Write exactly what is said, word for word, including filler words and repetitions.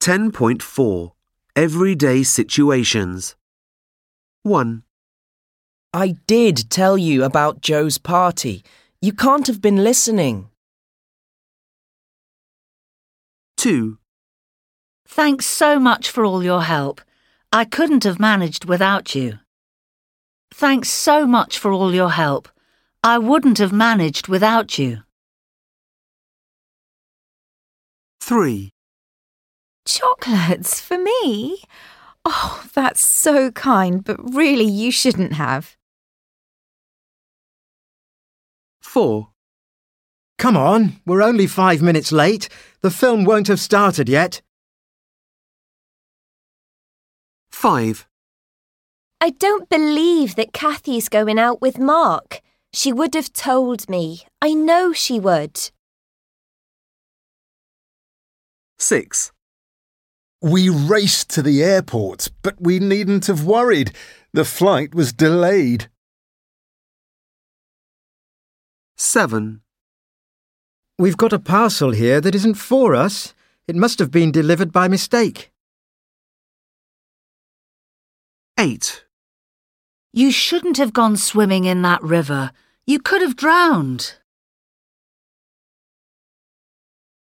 ten point four. Everyday situations. one. I did tell you about Joe's party. You can't have been listening. two. Thanks so much for all your help. I couldn't have managed without you. Thanks so much for all your help. I wouldn't have managed without you. three. Chocolates for me? Oh, that's so kind, but really you shouldn't have. four. Come on, we're only five minutes late. The film won't have started yet. five. I don't believe that Kathy's going out with Mark. She would have told me. I know she would. six. We raced to the airport, but we needn't have worried. The flight was delayed. seven. We've got a parcel here that isn't for us. It must have been delivered by mistake. eight. You shouldn't have gone swimming in that river. You could have drowned.